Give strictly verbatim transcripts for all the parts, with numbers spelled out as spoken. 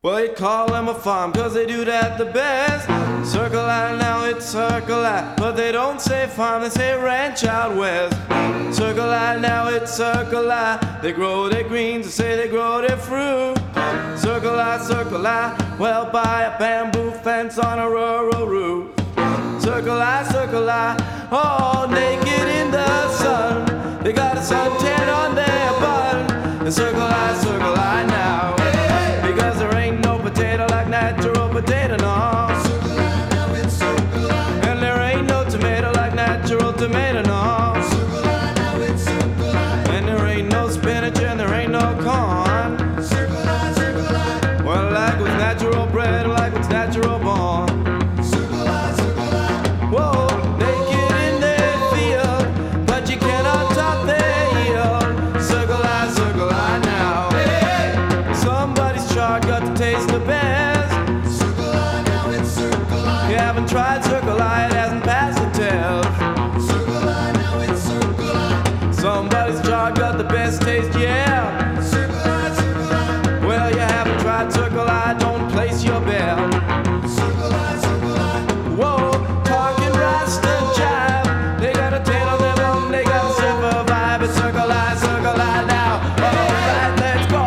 Well, they call them a farm cause they do that the best. Circle I, now it's Circle I, but they don't say farm, they say ranch out west. Circle I, now it's Circle I, they grow their greens, they say they grow their fruit. Circle I, Circle I, well, buy a bamboo fence on a rural route. Circle I, Circle I, all naked in the sun, they got a suntan on their bun. And Circle I, Circle I now, because there ain't no potato like natural potato, no. Circle I, now it's Circle I. And there ain't no tomato like natural tomato, no. Circle I, now it's Circle I. And there ain't no spinach and there ain't no corn. Circle I, Circle I. Well, like what's natural bred, like what's natural born. Circle I, Circle I. Whoa, naked in their field, but you cannot top their yield. Circle I, Circle I now. Somebody's chart got to taste the best. Circle I, now it's Circle I. You haven't tried Circle I, it hasn't passed the test. Circle I, now it's Circle I. Somebody's chart got the best taste, yeah. Circle I, Circle I. Well, you haven't tried Circle I, don't place your bet. Circle I, Circle I. Whoa, talking rust and jive, they got a tail on their bone, they got a simple vibe. It's Circle I, Circle I now. All right, let's go.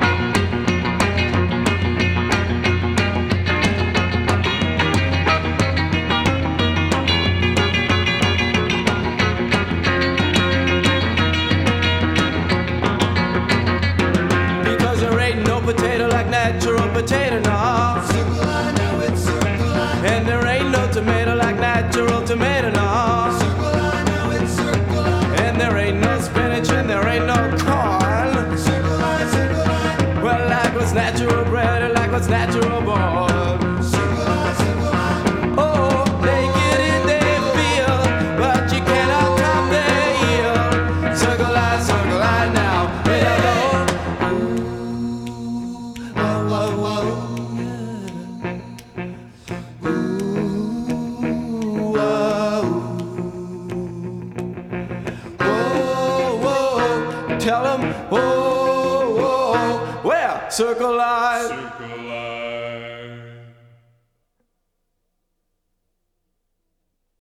Because there ain't no potato like natural potato, no. Circle I, now it's Circle I. And there ain't no tomato like natural tomato, no. Circle I, now it's Circle I. And there ain't no spinach and there ain't no corn. Circle I, Circle I. Well, like what's natural bred or like what's natural born. Circle I, Circle I. Oh, they get in their field, but you cannot top their yield. Circle I, Circle I now. Hello. Whoa, whoa, whoa. Whoa, whoa, tell 'em, whoa, whoa, well, Circle I, Circle I.